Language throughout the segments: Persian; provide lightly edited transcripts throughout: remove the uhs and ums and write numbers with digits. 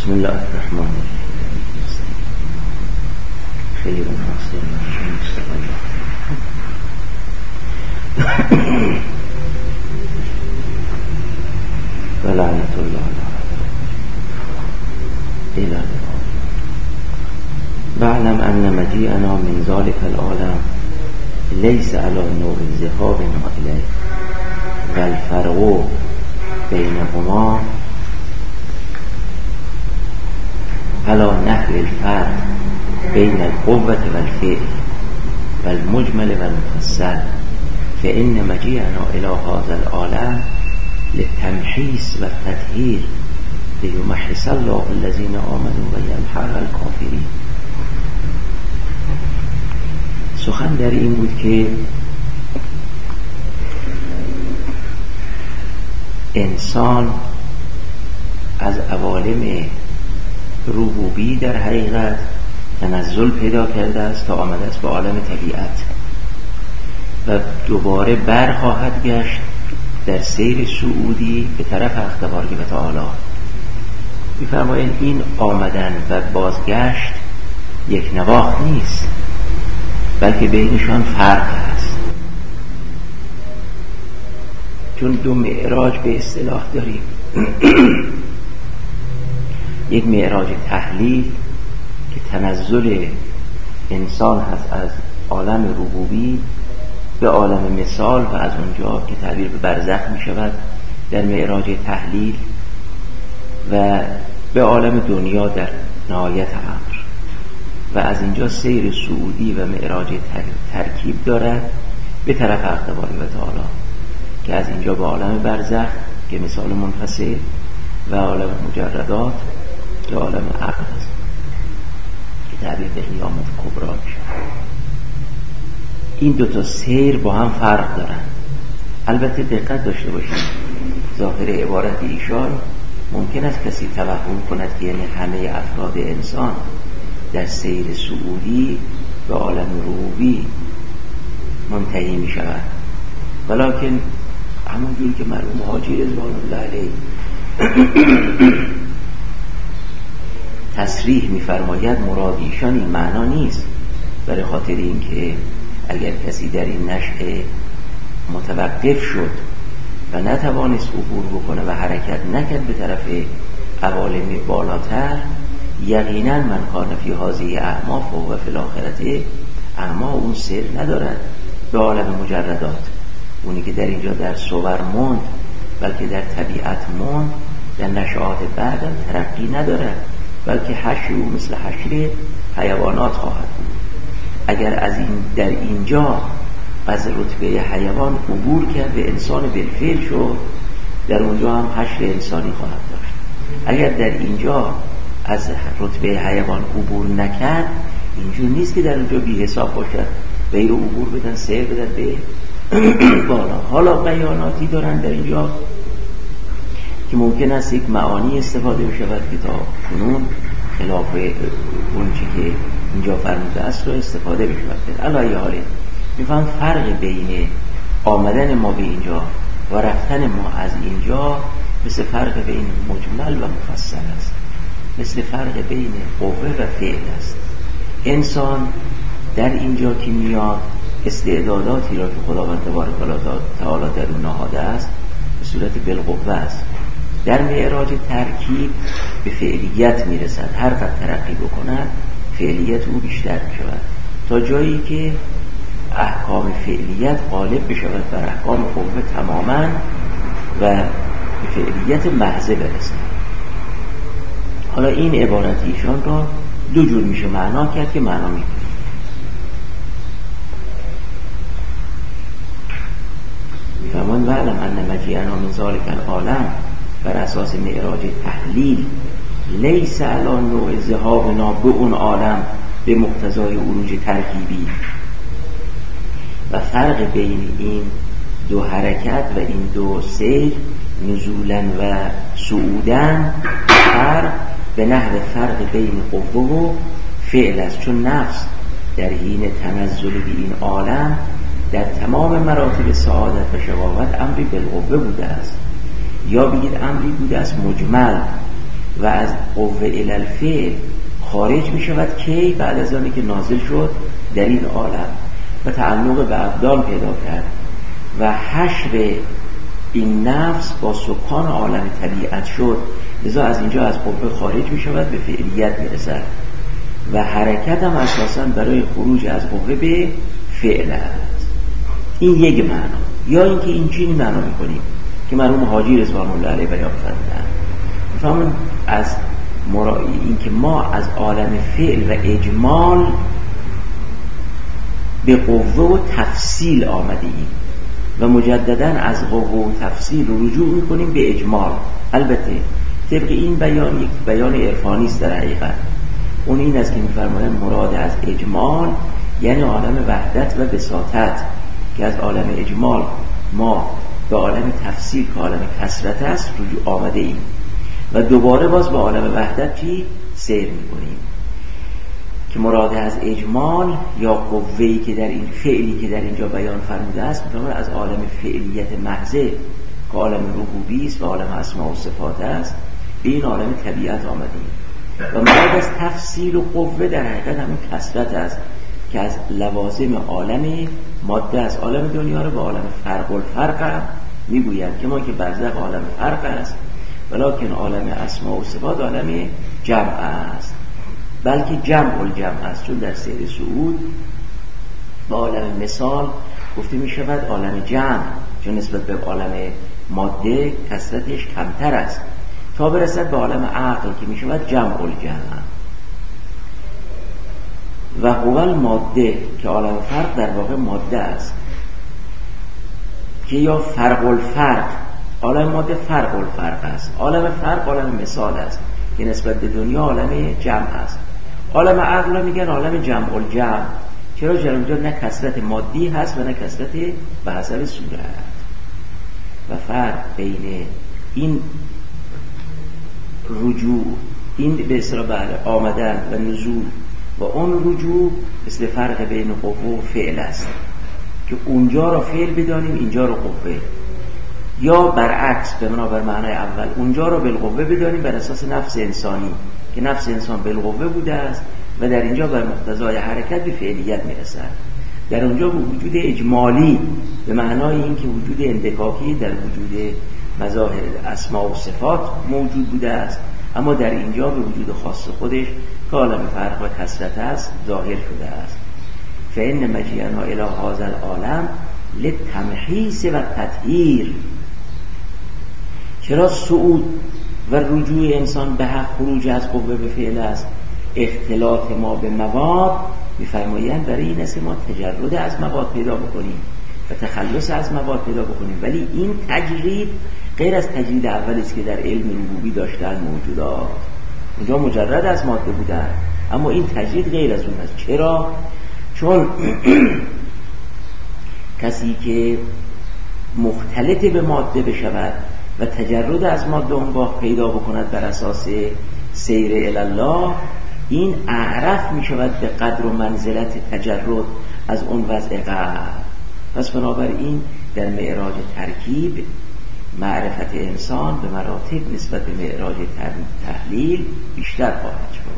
بسم الله الرحمن الرحیم. خیر ناصر مصطفی و لعنت الله علیه. واعلم ان مجیئنا من ذلك العالم لیس علی نوع ذهابنا الیه و الفرق بینهما علی نحو الفرق بین القوة والفعل والمجمل والمفصل فإن مجيئنا إلى هذا العالم للتمحيص والتطهير ليمحص الله الذين آمنوا ويمحق الكافرين. سخن در این بود که انسان از عوالم ربوبی در حقیقت تنزل پیدا کرده است تا آمده است به عالم طبیعت و دوباره برخواهد گشت در سیر صعودی به طرف اختبار و تعالی. می‌فرمایند این آمدن و بازگشت یک نواخت نیست، بلکه بینشان فرق است. چون دو معراج به اصطلاح داریم یک معراج تحلیل که تنزل انسان هست از عالم ربوبی به عالم مثال و از اونجا که تعبیر به برزخ می شود در معراج تحلیل و به عالم دنیا در نهایت امر و از اینجا سیر صعودی و معراج ترکیب دارد به طرف اختبار و تعالی که از اینجا به عالم برزخ که مثال منفصل و عالم مجردات که عالم عقل است که تعبیر به قیامت کبرا میشه. این دوتا سیر با هم فرق دارن. البته دقت داشته باشید ظاهر عبارت ایشان ممکن است کسی توهم کند که یعنی همه افراد انسان در سیر صعودی به عالم ربوبی منتهی می شود، ولکن همونجوری که مرحوم حاجی رضوان الله علیه تصریح می‌فرماید مراد ایشان این معنا نیست، برای خاطر اینکه اگر کسی در این نشأه متوقف شد و نتوانست عبور بکنه و حرکت نکرد به طرف عوالم بالاتر، یقینا من کان فی هذه اعما فهو فی الاخرة اعما، اون سیر ندارد به عالم مجردات. اونی که در اینجا در صور موند بلکه در طبیعت موند در نشأات بعد ترقی ندارد، بلکه حشر او مثل حشر حیوانات خواهد بود. اگر از این در اینجا از رتبه حیوان عبور کرد و انسان بالفعل شد، در اونجا هم حشر انسانی خواهد داشت. اگر در اینجا از رتبه حیوان عبور نکرد، اینجور نیست که در اونجا بی حساب باشد و این رو عبور بدن سیر بدن به بالا. حالا بیاناتی دارن در اینجا که ممکن است یک معانی استفاده بشود که تا کنون خلاف اون چی که اینجا فرموده است رو استفاده بشود. علی حاله میفهم فرق بین آمدن ما به اینجا و رفتن ما از اینجا مثل فرق بین مجمل و مفصل است، مثل فرق بین قوه و فعل است. انسان در اینجا که میاد استعداداتی را که خداوند تبارک و تعالی در اون نهاده است به صورت بالقوه است. در معراج ترکیب به فعلیت میرسد، هر قدر ترقی بکند فعلیت او بیشتر میشود تا جایی که احکام فعلیت غالب بشود بر احکام قوه تماما و به فعلیت محضه برسد. حالا این عبارت ایشان را دو جور میشه معنا کرد که معنا میکنه. میفرمان وعلم ان مجیئنا من ذلک العالم بر اساس معراج تحلیل لیس علی نوع ذهابنا به اون عالم به مقتضای عروج ترکیبی و فرق بین این دو حرکت و این دو سیر نزولا و صعودن فرق به نحو فرق بین قوه و فعل است، چون نفس در حین تنزل به این عالم در تمام مراتب سعادت و شقاوت امری بالقوه بوده است، یا بگید امری بوده است مجمل و از قوه الی الفعل خارج می شود که بعد از آنی که نازل شد در این عالم و تعلق به ابدان پیدا کرد و حشر این نفس با سکان عالم طبیعت شد، لذا از اینجا از قوه خارج می شود به فعلیت می رسد و حرکت هم اساساً برای خروج از قوه به فعل است. این یک معنا. یا اینکه این چنین معنا می کنیم که مرحوم حاجی رضوان الله علیه بیان فرمودند، می‌فهمون از این که ما از عالم فعل و اجمال به قوه و تفصیل آمدیم و مجددا از قوه و تفصیل رجوع میکنیم به اجمال. البته طبق این بیان یک بیان عرفانی است در حقیقت. اون این است که می‌فرمایند مراد از اجمال یعنی عالم وحدت و بساطت، که از عالم اجمال ما به عالم تفصیل که عالم کثرت است رجوع آمده ایم و دوباره باز به عالم وحدت چی سیر میکنیم. که مراد از اجمال یا قوه‌ای که در این فعلی که در اینجا بیان فرموده است می‌فرماید از عالم فعلیت محضه که عالم ربوبی است و عالم اسماء و صفات است به این عالم طبیعت آمدیم و مراد از تفصیل و قوه در حقیقت همون کثرت است که از لوازم عالم ماده است. عالم دنیا رو به عالم فرق الفرق میگویند که ما که برزخ عالم فرق است ولکن عالم اسماء و صفات عالم جمع است، بلکه جمع الجمع است، چون در سیر صعود به عالم مثال گفته می شود عالم جمع، چون نسبت به عالم ماده کثرتش کمتر است تا برسد به عالم عقل که می شود جمع الجمع. و هو الماده که عالم فرق در واقع ماده است که یا فرق الفرق، عالم ماده فرق الفرق است، عالم فرق عالم مثال است که نسبت به دنیا عالم جمع است. عالم عقل رو میگن عالم جمع الجمع، چرا اونجا نه کثرت مادی هست و نه کثرت به حسب صورت. و فرق بین این رجوع، این به اصطلاح آمدن و نزول و اون رجوع مثل فرق بین قوه و فعل است که اونجا رو فعل بدانیم اینجا رو قوه، یا برعکس به معنای اول اونجا رو بالقوه بدانیم بر اساس نفس انسانی که نفس انسان بالقوه بوده است و در اینجا بر مقتضای حرکت به فعلیت میرسد. در اونجا به وجود اجمالی به معنای این که وجود اندکاکی در وجود مظاهر اسماء و صفات موجود بوده است، اما در اینجا به وجود خاص خودش که عالم فرق و کثرت است ظاهر شده است. فإن مجیئنا الی هذا العالم للتمحیص و تطهیر. چرا صعود و رجوع انسان به حق خروج از قوه به فعل است؟ اختلاط ما به مواد می‌فرمایند برای این است ما تجرد از مواد پیدا بکنیم و تخلص از مواد پیدا بکنیم، ولی این تجرید غیر از تجرید اولی است که در علم ربوبی داشتن موجودات، اونجا مجرد از ماده بودن، اما این تجرید غیر از اون است. چرا؟ چون کسی که مختلط به ماده بشود و تجرد از ماده اونگاه پیدا بکند بر اساس سیر الالله، این اعرف می شود به قدر و منزلت تجرد از اون وضع قبل. پس بنابراین در معراج ترکیب معرفت انسان به مراتب نسبت به معراج تحلیل بیشتر خواهد شد.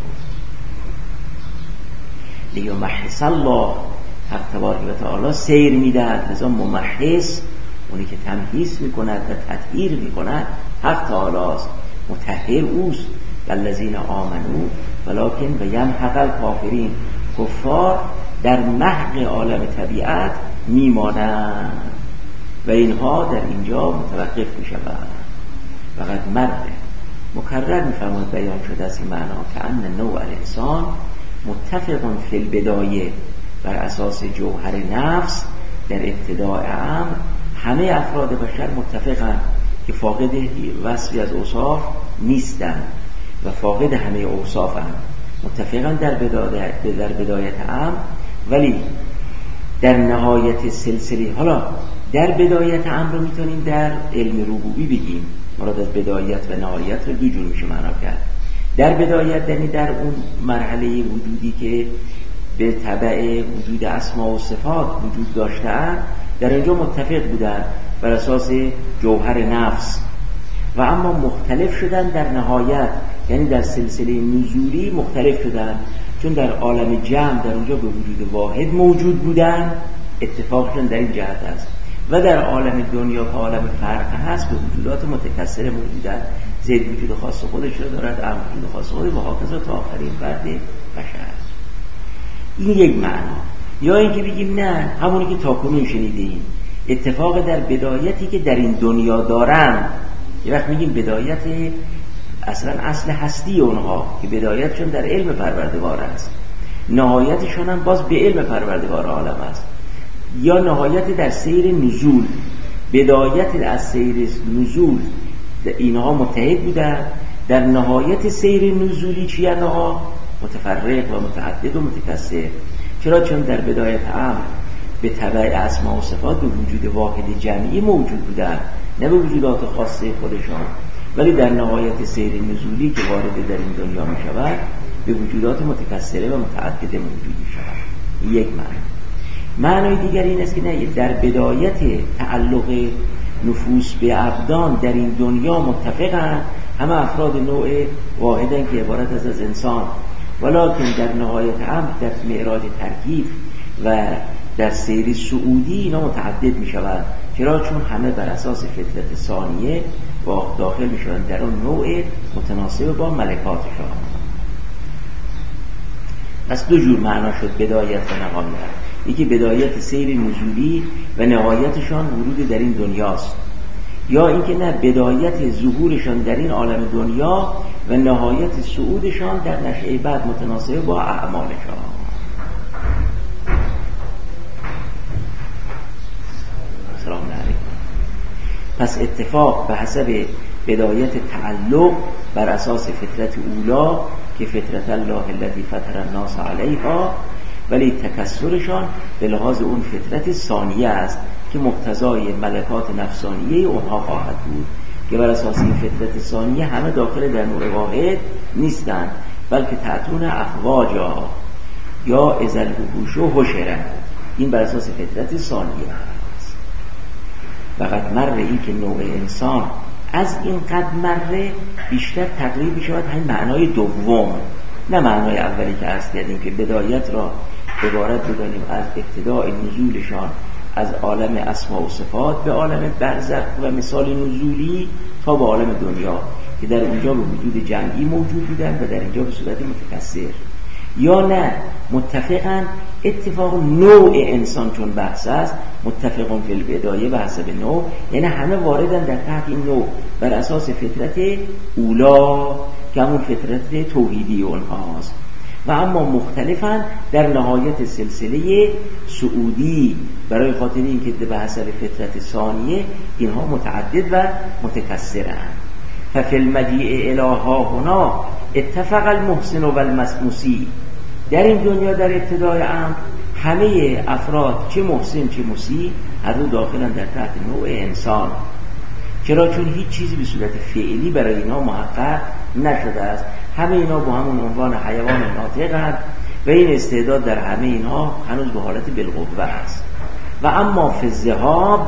لیمحص الله، حق تبارک و تعالی سیر میدهد، لذا ممحص اونی که تمحیص میکند و تطهیر میکند حق تعالی است، مطهر اوست. والذین آمنو ولکن و یمحق الکافرین، کفار در محق عالم طبیعت میمانند و اینها در اینجا متوقف میشوند. وقد مرد مکرر میفرماید بیان شده از این معنا که ان نوع الانسان متفق فی البدایه، بر اساس جوهر نفس در ابتداء امر همه افراد بشر متفقند که فاقد وصفی از اوصاف نیستند و فاقد همه اوصافند، متفقند در بدایت امر، ولی در نهایت سلسله. حالا در بدایت امر رو میتونیم در علم ربوبی بگیم، مراد از بدایت و نهایت رو دو جور میشه معنا کرد. در بدایت یعنی در اون مرحله وجودی که به تبع وجود اسماء و صفات وجود داشتند، در اینجا متفق بودند بر اساس جوهر نفس، و اما مختلف شدن در نهایت یعنی در سلسله نزولی مختلف شدن، چون در عالم جمع در اونجا به وجود واحد موجود بودن، اتفاقشون در این جهت است، و در عالم دنیا که عالم فرق هست به وجودات متکثر موجودن. زید وجود خاص خودش رو دارد، عمرو وجود خاص خودش و هاکذا تا آخرین فرد بشر. این یک معنا. یا اینکه بگیم نه، همونی که تاکنون شنیدیم، اتفاق در بدایتی که در این دنیا دارن. یه وقت میگیم بدایت اصلا اصل هستی اونها که بدایتشون در علم پروردگار است، نهایتشون هم باز به علم پروردگار عالم است. یا نهایت در سیر نزول، بدایت از سیر نزول اینها متحد بودن، در نهایت سیر نزولی چی انها متفرق و متعدد و متکثر. چرا؟ چون در بدایت امر به تبع اسماء و صفات به وجود واحد جمعی موجود بودن، نه به وجودات خاصه خودشان، ولی در نهایت سیر نزولی که وارد در این دنیا می شود به وجودات متکثره و متعدد موجود می شود. یک معنای دیگر این است که نه، در بدایت تعلق نفوس به ابدان در این دنیا متفقن، همه افراد نوع واحدن که عبارت از انسان، ولکن در نهایت امر در معراج ترکیب و در سیر سعودی اینا متعدد می شود. چرا؟ چون همه بر اساس فطرت ثانیه داخل می شوند در اون نوع متناسب با ملکاتشان. پس دو جور معنا شد بدایت و نهایت. یکی بدایت سیر نزولی و نهایتشان ورود در این دنیاست، یا اینکه نه، بدایت ظهورشان در این عالم دنیا و نهایت صعودشان در نشأه بعد متناسب با اعمالشان. سلام علیکم. پس اتفاق به حسب بدایت تعلق بر اساس فطرت اولا که فطرت الله الذی فطر الناس علیها، ولی تکثرشان به لحاظ اون فطرت ثانیه است که مقتضای ملکات نفسانیه اونها خواهد بود، که بر اساس این فطرت ثانیه همه داخل در نوع واحد نیستند، بلکه تعتون افواجا یا ازل وحوش و حشره. این بر اساس فطرت ثانیه است. فقط مره این که نوع انسان از این قد مره بیشتر تقریب شود همین معنای دوم، نه معنای اولی که عرض کردیم که بدایت را عبارت بدانیم از ابتداء نزولشان از عالم اسماء و صفات به عالم برزخ و مثال نزولی تا به عالم دنیا که در اونجا به وجود جمعی موجود بودن و در اینجا به صورت متکثر. یا نه، متفقاً اتفاق نوع انسان چون بحث است، متفقاً فی البدایه به حسب نوع، یعنی همه واردن در تحت این نوع بر اساس فطرت اولا که همون فطرت توحیدی اونهاست، و اما مختلفاً در نهایت سلسله سعودی، برای خاطر این که به حسب فطرت ثانیه اینها متعدد و متکثرند. ففی المجیء الها هنا اتفق المحسن و المسیء. در این دنیا در ابتدای امر همه افراد چه محسن چه مسیء هر دو داخلن در تحت نوع انسان. چرا؟ چون هیچ چیزی به صورت فعلی برای اینا محقق نشده است، همه اینا با همون عنوان حیوان ناطقند و این استعداد در همه اینا هنوز به حالت بالقوه است. و اما فی الذهاب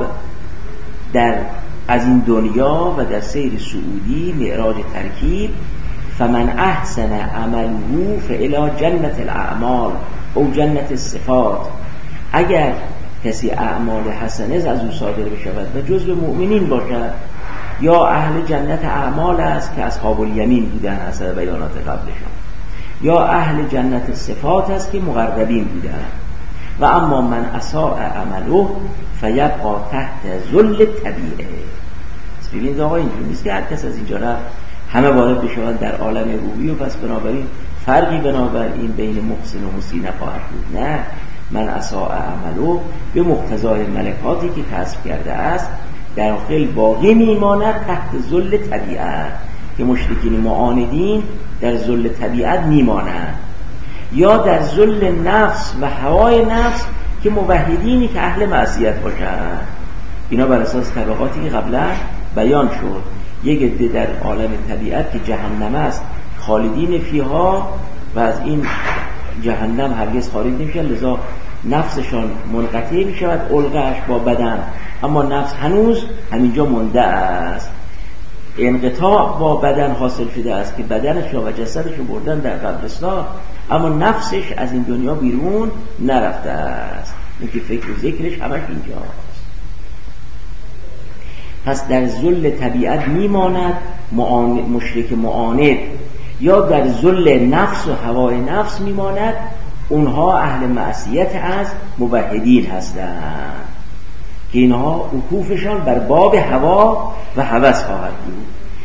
در از این دنیا و در سیر سعودی معراج ترکیب، فمن احسن عمله فالی جنت الاعمال او جنت الصفات. اگر کسی اعمال حسنه از او صادر بشود و جزو مؤمنین باشد، یا اهل جنت اعمال است که اصحاب الیمین بودن حسب بیانات قبلشان، یا اهل جنت صفات است که مقربین بودن. و اما من اساء عمله فیبقى تحت ذل طبیعه. ببینید آقا اینجوری نیست که هر کس از اینجا رفت همه وارد بشوند در عالم روحی و پس بنابراین فرقی بنابراین بین محسن و مسیء نخواهد بود. نه، من اساء عمله به مقتضای ملکاتی که کسب کرده است داخل باقی میماند تحت ذل طبیعت، که مشرکین معاندین در ذل طبیعت میمانند، یا در ذل نفس و هوای نفس که موحدینی که اهل معصیت باشند. اینا بر اساس طبقاتی که قبلا بیان شد، یک عده در عالم طبیعت که جهنم است خالدین فیها و از این جهنم هرگز خارج نمیشن، لذا نفسشان منقطع میشود علقش با بدن، اما نفس هنوز همینجا مونده است. انقطاع با بدن حاصل شده است که بدنش و جسدش رو بردن در قبرستان، اما نفسش از این دنیا بیرون نرفته است، این که فکر و ذکرش همش اینجاست. پس در ذل طبیعت میماند مشرک معاند، یا در ذل نفس و هوای نفس میماند اونها اهل معصیت از موحدین هستند که اینها وقوفشان بر باب هوا و هوس خواهد بود.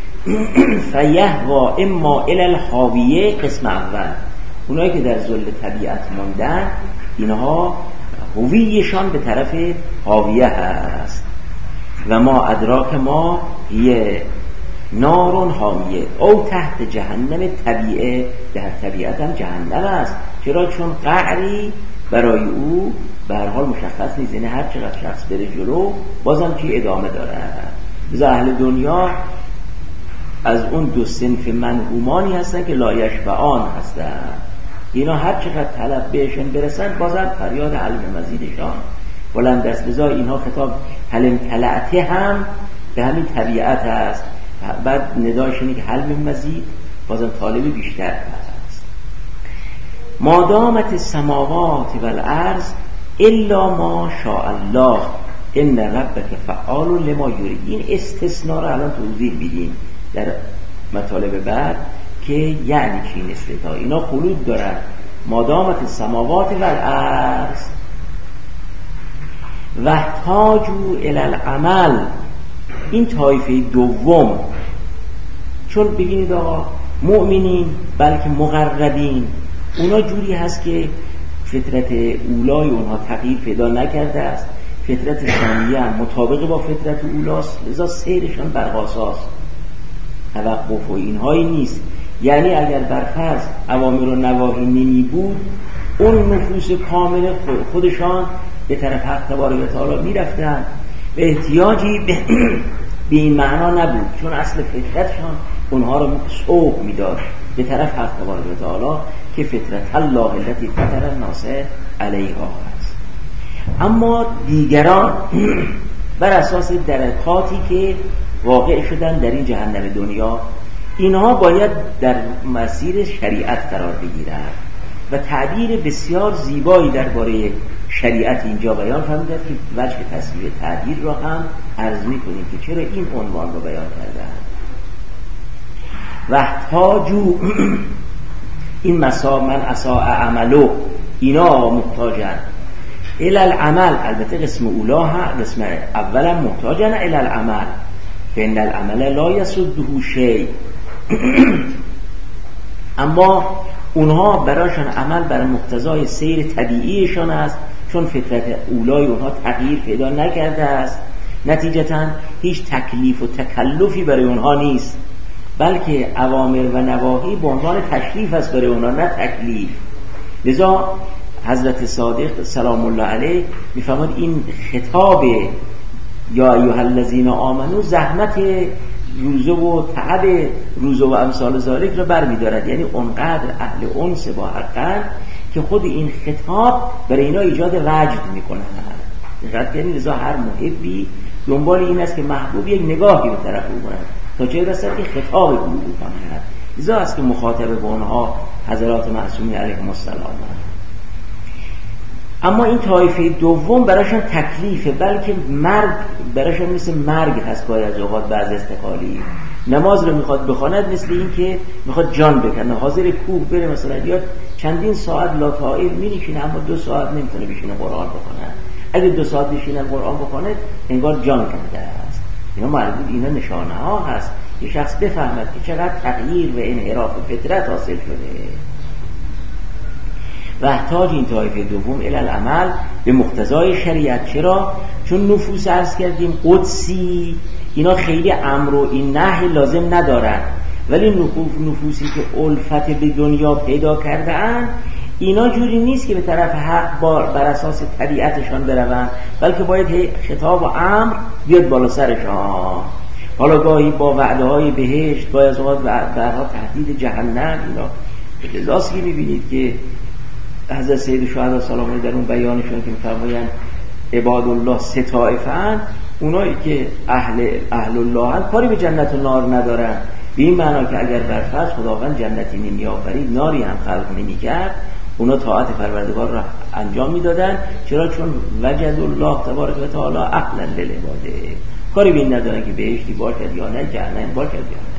فیهوا اما الی الحاویه، قسم اول، اونایی که در ذل طبیعت ماندن اینها هویشان به طرف حاویه هست. و ما ادراک ما یه نارون حامیه او تحت جهنم، طبیعه در طبیعت هم جهنم است. چرا؟ چون قعری برای او به هر حال مشخص نیست، یعنی هر چقدر شخص بره جلو بازم که ادامه داره. بذار اهل دنیا از اون دو صنف منهومانی هستن که لایشبعان هستن، اینا هر چقدر طلب بهشون برسن بازم فریاد حلم مزیدشان بلند است. بذار اینها خطاب حلم طلعته هم به همین طبیعت هست، بعد نداش اینه که حلم مزید بازم طالبی بیشتر هست. مادامت السماوات والارض الا ما شاء الله ان ربک فعال لما یرید. این استثناء رو الان توضیح میدیم در مطالب بعد که یعنی چی این استثناء. اینا خلود دارن، مادامت السماوات والارض واحتاجوا الی العمل. این طایفه دوم، چون ببینید آقا مؤمنین بلکه مقربین اونا جوری هست که فطرت اولای اونها تغییر پیدا نکرده است، فطرت ثانیه هم مطابق با فطرت اولاست، لذا سیرشان برقاساست، توقف و اینهایی نیست. یعنی اگر برفرض اوامر و نواهی نمی بود اون نفوس کامل خودشان به طرف حق تبارک و تعالی می رفتن، به احتیاجی به این معنا نبود، چون اصل فطرتشان اونها رو سوق می داشت به طرف حق تبارک و تعالی که فطرت الله التي فطر الناس علیها هست. اما دیگران بر اساس درکاتی که واقع شدن در این جهنم دنیا، اینها باید در مسیر شریعت قرار بگیرند و تعبیر بسیار زیبایی درباره شریعت اینجا بیان فرموده که وجه تصویر تعبیر را هم عرض می‌کنیم که چرا این عنوان رو بیان کردن. واحتاجوا این من اساء عملو، اینا محتاجن الی العمل. البته قسم اولاها، قسم اولا محتاجن الی العمل، فإن العمل لا يسده شیء. اما اونها براشون عمل بر مقتضای سیر طبیعیشان است، چون فطرت اولای اونها تغییر پیدا نکرده است. نتیجتاً هیچ تکلیف و تکلفی برای اونها نیست، بلکه اوامر و نواهی به عنوان تشریف است برای اونها، نه تکلیف. لذا حضرت صادق سلام الله علیه میفرماد این خطاب یا ایها الذین آمنو زحمت روزه و تعب روزه و امثال ذالک رو برمی‌دارد، یعنی اونقدر اهل انس با حقن که خود این خطاب برای اینا ایجاد وجد میکنه. یعنی لذا هر محبی دنبال این است که محبوب یک نگاهی به طرف او کند تا چه رسد که خطاب او کند. لذا است که مخاطب با اونها حضرات معصومین علیهم السلام. اما این طایفه دوم براشون تکلیفه، بلکه مرگ براشون مثل مرگ هست. گاهی از اوقات بعض استقالی نماز رو میخواد بخواند مثل این که میخواد جان بکنه، حاضر کوه بره مثلا، یا چندین ساعت لا طائل مینشینه اما 2 ساعت نمیتونه بشینه قرآن بخونه. اگه 2 ساعت بشینه قرآن بخونه انگار جان کنده است. اینا مربوط، اینا نشانه ها هست یه شخص بفهمد که چقدر تغییر و انحراف فطرت حاصل شده. و احتاج این طایفه دوم الی العمل به مقتضای شریعت. چرا؟ چون نفوس عرض کردیم قدسی، اینا خیلی امر و این نهی لازم ندارن، ولی نفوسی که الفت به دنیا پیدا کرده اند اینا جوری نیست که به طرف حق بر اساس طبیعتشان بروند، بلکه باید خطاب و امر بیاد بالا سرشان. حالا گاهی با وعده های بهشت، گاهی از اوقات برها تهدید جهنم. اینا لذاست که میبینید که حضرت سید شهدا سلام الله در اون بیانشون که میفرمایند عباد الله 3 طایفه‌اند، اونایی که اهل الله هست کاری به جنت و نار ندارن، به این معنا که اگر بر فرض خداوند جنتی نمی آفرید ناری هم خلق نمی کرد، اونا طاعت پروردگار را انجام میدادن. چرا؟ چون وجد الله تبارک و تعالی اهلا للعباده، کاری به این ندارن که بهشتی باشد یا نه، جهنم باشد یا نه.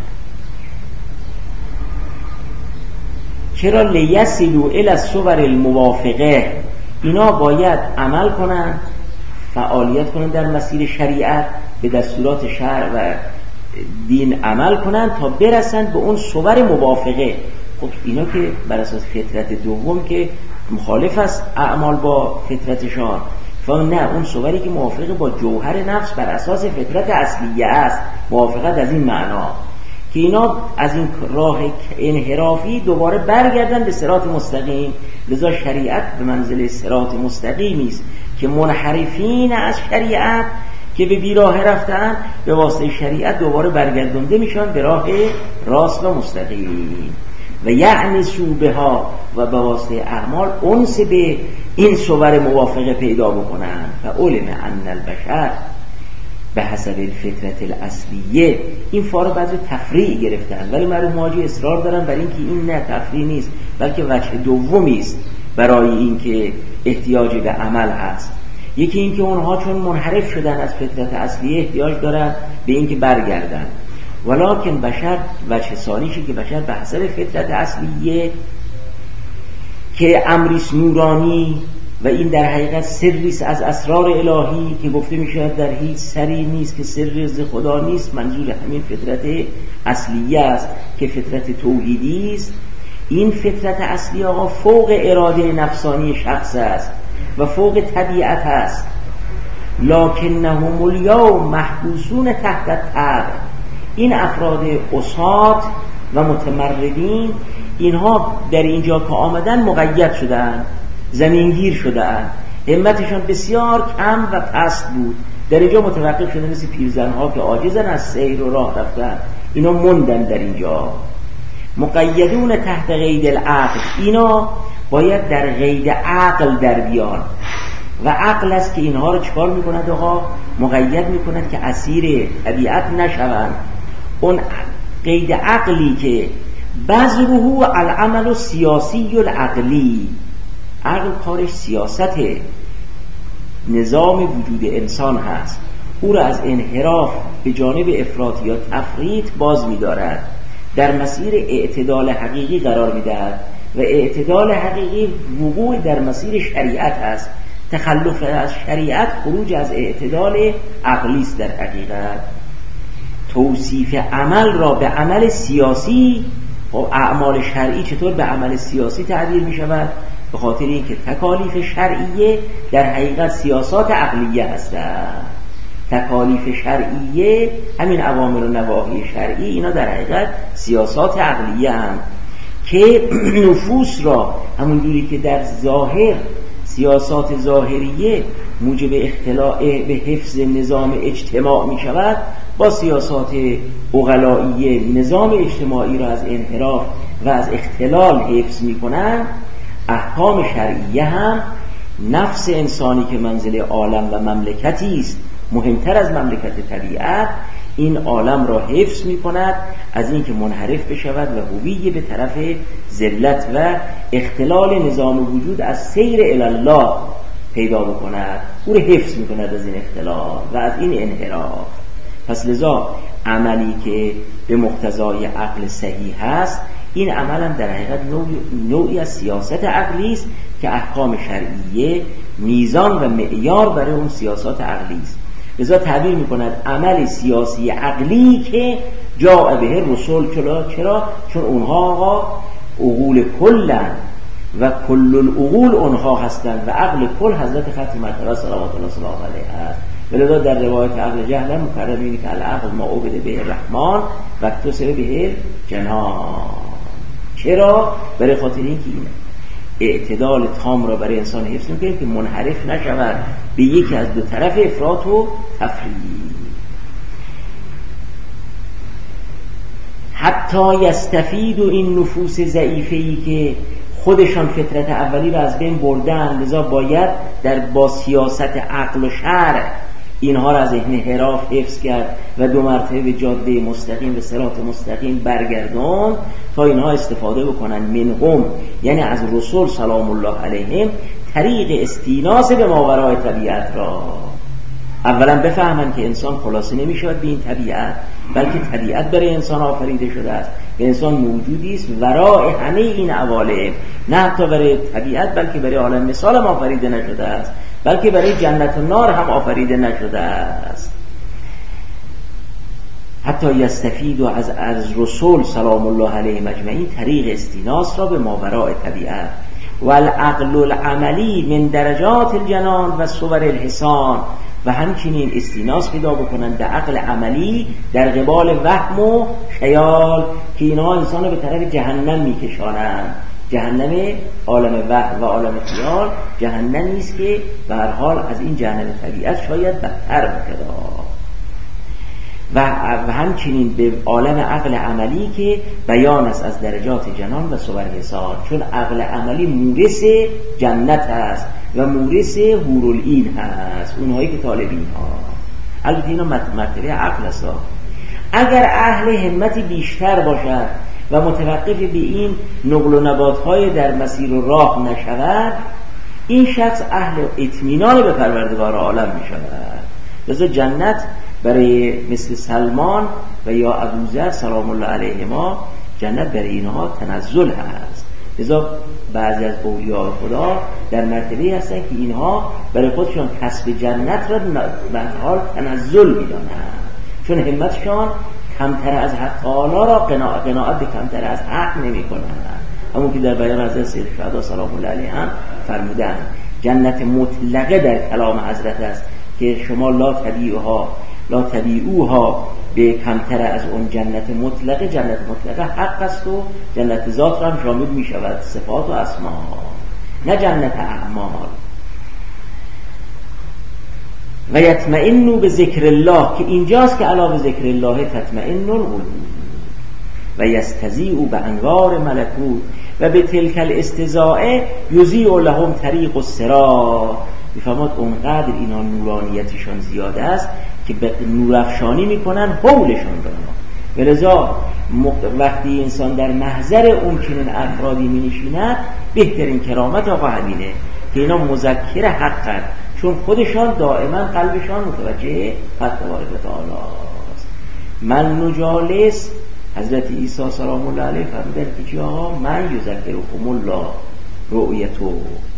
چرا؟ لیصلوا الی الصور الموافقه، اینا باید عمل کنن، فعالیت کنن در مسیر شریعت، به دستورات شرع و دین عمل کنن تا برسن به اون صور موافقه. خب اینا که بر اساس فطرت دوم که مخالف است اعمال با فطرتشان، نه، اون صوری که موافق با جوهر نفس بر اساس فطرت اصلیه است، موافقت از این معنا که اینا از این راه انحرافی دوباره برگردن به صراط مستقیم. لذا شریعت به منزله صراط مستقیمی است که منحرفین از شریعت که به بیراه رفتن به واسطه شریعت دوباره برگردونده میشن به راه راست و مستقیم و یعنی سوبها و به واسطه اعمال انس به این صور موافقه پیدا بکنن. فعلم ان البشر به حسب الفطرت الاصلیه، این فارو بعضی تفریع گرفتن، ولی مرحوم حاجی اصرار دارن بر اینکه این نه تفریع نیست بلکه وجه دومی است برای اینکه احتیاج به عمل هست. یکی اینکه اونها چون منحرف شدن از فطرت اصلیه احتیاج دارن به اینکه برگردن، ولکن بشر وجه ثانیشه که بشر به حسب فطرت اصلیه که امریس نورانی و این در حقیقت سریست از اسرار الهی که گفته میشه در هیچ سری نیست که سر ز خدا نیست، منظور همین فطرت اصلیه است که فطرت توحیدی است. این فطرت اصلی آقا فوق اراده نفسانی شخص است و فوق طبیعت است. لکنهم الیوم محبوسون تحت الطبع، این افراد عصات و متمردین اینها در اینجا که آمدن مقید شدن، زمینگیر شدن، همتشان بسیار کم و پست بود، در اینجا متوقف شدن مثل پیرزنها که عاجزن از سیر و راه رفتن، اینا موندن در اینجا. مقیدون تحت قید العقل، اینا باید در قید عقل در بیان و عقل است که اینها رو چکار میکند آقا؟ مقید میکند که اسیر طبیعت نشوند. اون قید عقلی که بذره العمل السیاسی العقلی، عقل کارش سیاست نظام وجود انسان هست، او را از انحراف به جانب افراط یا تفریط باز می‌دارد، در مسیر اعتدال حقیقی قرار می‌دهد و اعتدال حقیقی وقوع در مسیر شریعت است. تخلف از شریعت خروج از اعتدال عقلی است. در حقیقت توصیف عمل را به عمل سیاسی و اعمال شرعی چطور به عمل سیاسی تعبیر می شود؟ به خاطر اینکه تکالیف شرعیه در حقیقت سیاسات عقلیه هستند. تکالیف شرعیه همین اوامر و نواهی شرعی اینا در حقیقت سیاسات عقلیه هم که نفوس را همونجوری که در ظاهر سیاسات ظاهریه موجب اختلاع به حفظ نظام اجتماع می شود، با سیاسات عقلائیه نظام اجتماعی را از انحراف و از اختلال حفظ می کنند. احکام شرعیه هم نفس انسانی که منزل عالم و مملکتی است مهمتر از مملکت طبیعت، این عالم را حفظ می کند از اینکه منحرف بشود و هویه به طرف ذلت و اختلال نظام وجود از سیر الی الله پیدا بکند، او را حفظ می کند از این اختلال و از این انحراف. پس لذا عملی که به مقتضای عقل صحیح هست، این عمل هم در حقیقت نوعی از سیاست عقلی است که احکام شرعیه میزان و معیار برای اون سیاست عقلی است. لذا تعبیر میکند عمل سیاسی عقلی که جاء به رسول. چرا؟ چون اونها آقا عقول کلن و کل العقول اونها هستند و عقل کل حضرت ختم مرتبه صلوات الله سلام علیه است. ولذا در روایت عقل جهل مکرر اینه که العقل ما عبد به الرحمن و اکتسب به جنان. چرا؟ برای خاطر اینکه این اعتدال تام را برای انسان حفظ میکنه که منحرف نشود به یکی از دو طرف افراط و تفریط. حتی یستفید و این نفوس ضعیفه‌ای که خودشان فطرت اولی را از بین بردن، لذا باید با سیاست عقل و شرع اینها را از انحراف حفظ کرد و 2 مرتبه به جاده مستقیم، به صراط مستقیم برگردوند تا اینها استفاده بکنن منهم، یعنی از رسول سلام الله علیهم، طریق استیناس به ماورای طبیعت را. اولا بفهمن که انسان خلاصه نمیشود به این طبیعت، بلکه طبیعت برای انسان آفریده شده است و انسان موجودی است ورای همه این عوالم، نه حتی برای طبیعت بلکه برای عالم مثال هم آفریده نشده است، بلکه برای جنت و نار هم آفریده نشده است. حتی یستفید و از رسول سلام الله علیه مجمعین طریق استیناس را به ماورای طبیعت و العقل العملی من درجات الجنان و صور الحسان، و همچنین استیناس پیدا بکنند به عقل عملی در قبال وهم و خیال که اینها انسان به طرف جهنم میکشانند. جهنم عالم وهم و عالم خیال جهنم نیست که به هر حال از این جهنم طبیعت شاید بدتر بکنه. و همچنین به عالم عقل عملی که بیان است از درجات جنان و صور حسان، چون عقل عملی مورث جنت است و مورث حورالعین هست، اونهایی که طالبین ها. البته اینا مرتبه عقل است. اگر اهل همت بیشتر باشد و متوقف به این نقل و نبات‌های در مسیر و راه نشود، این شخص اهل اطمینان به پروردگار عالم می شود. لذا جنت برای مثل سلمان و یا ابوذر سلام الله علیهما، جنت برای اینها تنزل هست. لذا بعضی از اولیاء خدا در مرتبه هستن که اینها برای خودشون کسب جنت را به حال تنزل می‌دانند، چون همتشان کمتر از حق تعالی را قناعت به کمتر از حق نمی‌کنند. همون که در بیان حضرت سید شهدا سلام الله علیه هم فرمودند جنت مطلقه در کلام حضرت است که شما لا تبیعوها به کمتر از اون جنت مطلقه. جنت مطلقه حق است و جنت ذات را هم شامل می شود، صفات و اسما، نه جنت اعمال. و یطمئنوا به ذکر الله، که اینجاست که علاوه ذکر الله تطمئن القلوب، و یستضیء به انوار ملکوت و به تلک الاستضاءه یضیء لهم طریق الصراط. میفهمد اونقدر اینا نورانیتشان زیاده است که به نورافشانی میکنن حولشان را. ولذا وقتی انسان در محضر اون چنین افرادی مینشیند، بهترین کرامت آقا همینه که اینا مذکر حقن، چون خودشان دائما قلبشان متوجه حق تبارک و تعالی است. من نجالس، حضرت عیسی سلام الله علیه فرمودن که چی آقا؟ من یذکرکم الله رؤیتو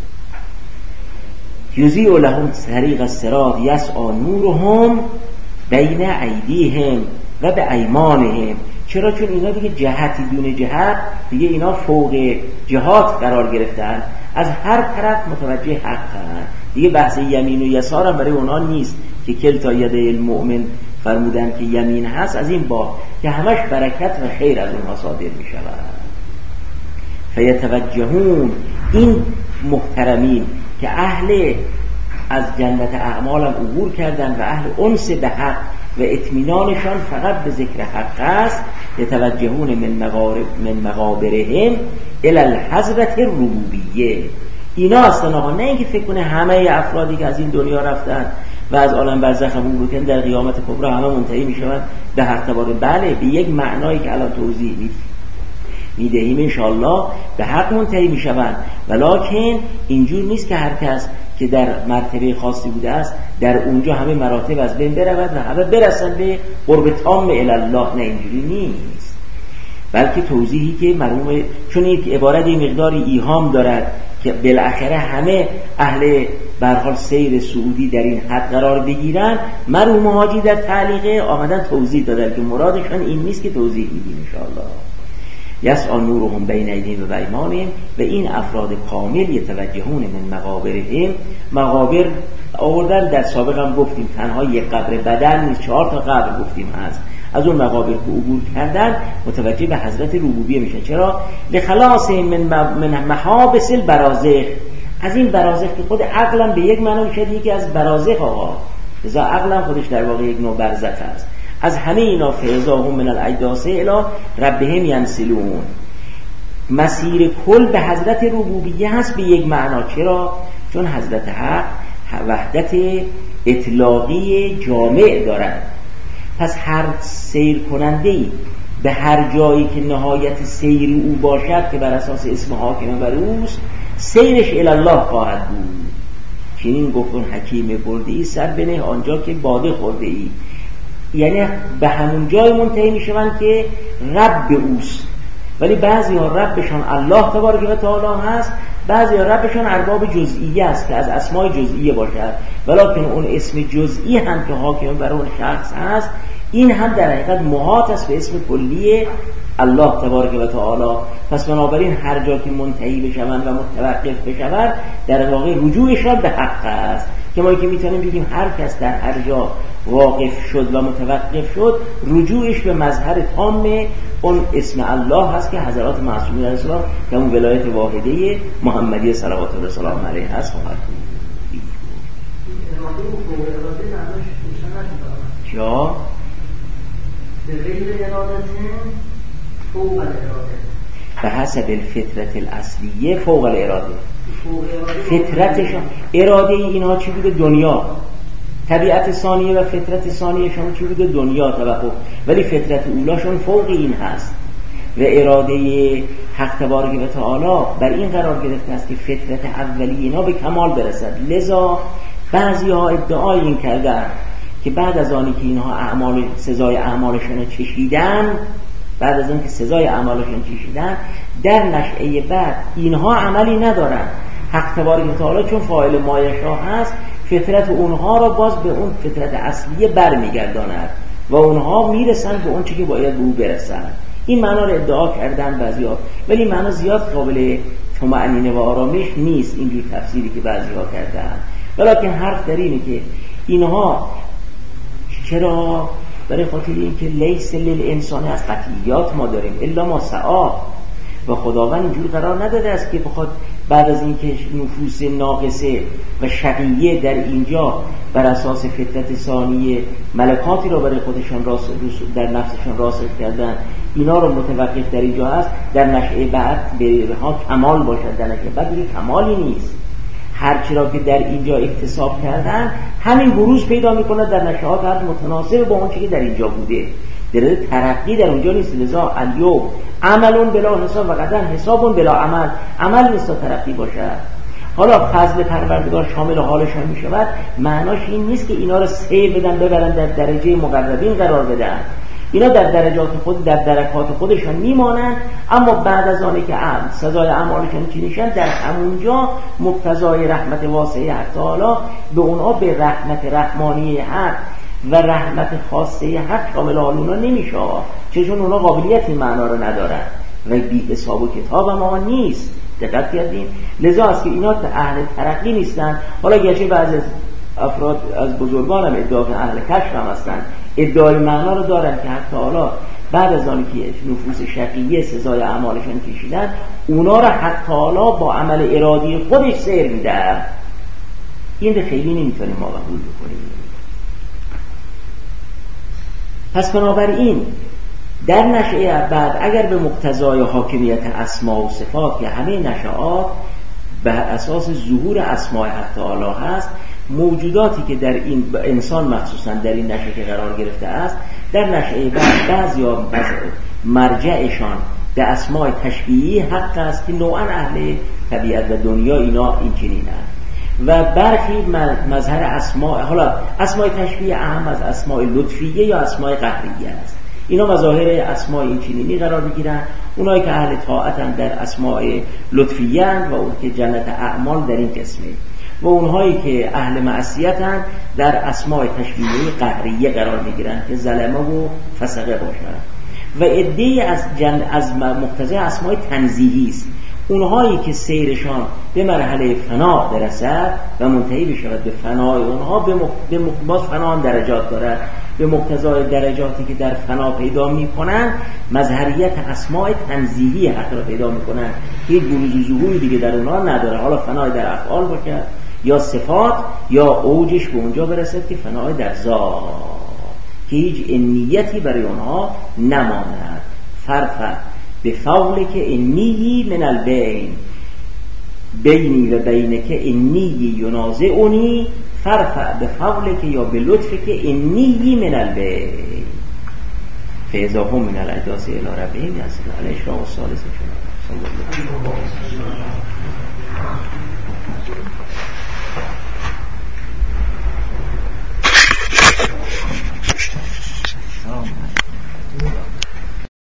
یضیء لهم طریق الصراط یسعی نورهم بین ایدیهم و به ایمانهم. چرا؟ چون اینا دیگه جهتی دون جهت، دیگه اینا فوق جهات قرار گرفتن، از هر طرف متوجه حقن. دیگه بحث یمین و یسار هم برای اونا نیست که کلتا یده المؤمن فرمودن که یمین هست، از این با که همش برکت و خیر از اونها صادر می شود. فیتوجهون، این محترمین که اهل از جنت اعمال هم عبور کردن و اهل انس به حق و اطمینانشان فقط به ذکر حق است، یتوجهون من مقابرهم الی الحضرة الربوبیه. اینا هستن آقا، نه اینکه فکر کنه همه افرادی که از این دنیا رفتن و از عالم برزخ هم عبور کردن در قیامت کبری همه منتهی میشوند به حق تبارک. بله، به یک معنایی که الان توضیح میدهیم انشاءالله به حق منتهی میشوند، ولکن اینجور نیست که هر کس که در مرتبه خاصی بوده است در اونجا همه مراتب از بین برود و همه برسند به قرب تام الی الله. نه، اینجوری نیست، بلکه توضیحی که مرحوم، چون یک عبارت مقداری ایهام دارد که بالاخره همه اهل به هر حال سیر سعودی در این حد قرار بگیرن، مرحوم حاجی در تعلیقه آمدن توضیح دادن که مرادشان این نیست که توضیح میدیم انشاءالله. یسعی نورهم بین ایدیهم و ایمانهم، و این افراد کامل یتوجهون من مقابرهم. مقابر آوردن در سابق هم گفتیم تنها یک قبر بدن نیست، 4 تا قبر گفتیم هست. از اون مقابر که عبور کردن متوجه به حضرت ربوبیه میشن. چرا؟ لخلاص من محابس البرازخ، از این برازخ که خود عقلم به یک معنی میشه یکی از برازخ آقا، لذا عقلم خودش در واقع یک نوع برزخ است. از همه اینا فیضاهم من الاجداث الی ربهم ینسلون، مسیر کل به حضرت ربوبیه هست به یک معنا. چرا؟ چون حضرت حق وحدت اطلاقی جامع دارند. پس هر سیر کننده‌ای به هر جایی که نهایت سیر او باشد که بر اساس اسم حاکم بر اوست، سیرش الی الله خواهد بود. چنین گفتن حکیم برده‌ای سر بنه آنجا که باده خورده ای، یعنی به همون جای منتهی میشوند که رب اوست. ولی بعضی ها ربشان الله تبارک و تعالی هست، بعضی ها ربشان ارباب جزئیه است که از اسماء جزئیه باشد، ولکن اون اسم جزئی هم که حاکم بر اون شخص هست، این هم در حقیقت محاط است به اسم کلی الله تبارک و تعالی. پس بنابراین هر جا که منتهی بشوند و متوقف بشوند، در واقع رجوعشان به حق است، که ما که میتونیم بگیم هر کس در هر جا واقف شد و متوقف شد، رجوعش به مظهر تام اون اسم الله هست که حضرات معصومین علیه السلام که اون ولایت واحده محمدی صلوات الله سلام علیه هست خواهد بود. چرا؟ به غیر ارادت فوق الاراده، به حسب الفطرت الاصلیه فوق الاراده. فطرتشان اراده اینها چی بوده؟ دنیا. طبیعت ثانیه و فطرت ثانیهشون چی بوده؟ دنیا توقف. ولی فطرت اولاشون فوق این هست و اراده حق تبارک و تعالی بر این قرار گرفته است که فطرت اولی اینا به کمال برسد. لذا بعضی ها ادعای این کردن که بعد از آنی که اینها اعمال سزای اعمالشون چشیدن، بعد از اینکه سزای اعمالشون چشیدن، در نشأه بعد اینها عملی ندارن. حق تبارک و تعالی چون فاعل ما یشاء هست، فطرت اونها را باز به اون فطرت اصلیه برمیگرداند و اونها میرسن به اون چیزی که باید به او برسن. این معنا رو ادعا کردن بعضیا، ولی معنا زیاد قابل طمأنینه و آرامش نیست اینجور تفسیری که بعضیا کردن. ولیکن حرف در اینه که اینها چرا؟ برای خاطر این که لیس للانسان از قطعیات ما داریم الا ما سعی، و خداوند اینجور قرار نداده است که بخواد بعد از اینکه نفوس ناقصه و شقیه در اینجا بر اساس فطرت ثانیه ملکاتی را برای خودشان در نفسشان راسخ کردن، اینا رو متوقف در اینجا هست، در نشأه بعد به ها کمال باشد. در نشأه بعد دیگه کمالی نیست. هرچی را که در اینجا اکتساب کردن همین بروز پیدا میکنه در نشأات هر متناسب با اون چیزی که در اینجا بوده. در ترقی در اونجا نیست. لذا الیوم عملون بلا حساب و غدا حسابون بلا عمل، عمل نیست تا ترقی باشد. حالا فضل پروردگار شامل حالشان می شود، معناش این نیست که اینا رو سیر بدن ببرن در درجه مقربین قرار بدن. اینا در درجات خود، در درکات خودشان میمانند، اما بعد از آنی که سزای اعمالشان چنیشن، در همونجا مقتضای رحمت واسعه حق تعالی به اونها به رحمت رحمانی حق و رحمت خاصه حق شامل حال اونا نمیشه، چون اونا قابلیت این معنا رو ندارن و بی حساب و کتاب ما نیست. دقت کردین؟ لذا است که اینا اهل ترقی نیستن. حالا گرچه بعضی از افراد از بزرگان هم ادعا که اهل کشف هم هستن، ادعای معنا رو دارن که حتی حالا بعد از آنی که نفوس شقیه سزای اعمالشون کشیدن، اونا رو حتی حالا با عمل ارادی خودش سیر میده. این رو خیلی نمیتونیم ما قبول بکنیم. پس بنابراین در نشأه بعد اگر به مقتضای حاکمیت اسما و صفات که همه نشأات بر اساس ظهور اسماء حق تعالی هست، موجوداتی که در این انسان مخصوصا در این نشأه که قرار گرفته است، در نشأه بعد بعضیا مرجعشان به اسماء تشبیهی حق است که نوعا اهل طبیعت و دنیا اینا این چنینند، و برخی مظهر اسماء، حالا اسماء تشبیه اهم از اسماء لطفیه یا اسماء قهریه است. اینا مظاهر اسماء این چنینی قرار بگیرن. اونایی که اهل طاعتن در اسماء لطفیه و اون که جنت اعمال در این قسمه، و اونهایی که اهل معصیتن در اسماء تشبیهی قهریه قرار میگیرن که ظلمه و فسقه باشن، و عده‌ای از مقتضای اسماء تنزیهی است. اونهایی که سیرشان به مرحله فنا برسد و منتهی بشود به فنای اونها، به باز فنا هم درجات دارد، به مقتضای درجاتی که در فنا پیدا میکنن مظهریت اسماء تنزیهی حق را پیدا میکنن، هیچ بروز و ظهوری دیگه در اونها نداره. حالا فنای در افعال باشه یا صفات، یا اوجش به اونجا برسد که فنای در ذات، که هیچ انیتی برای اونها نماند. فرفت به فوله که انیی من البین، بینی و بینک انی ینازعنی فرفع بفضلک یا بلطفک انی من البیت فاذا هم من الاجداث الی ربهم یصلون. الاشراق الثالث.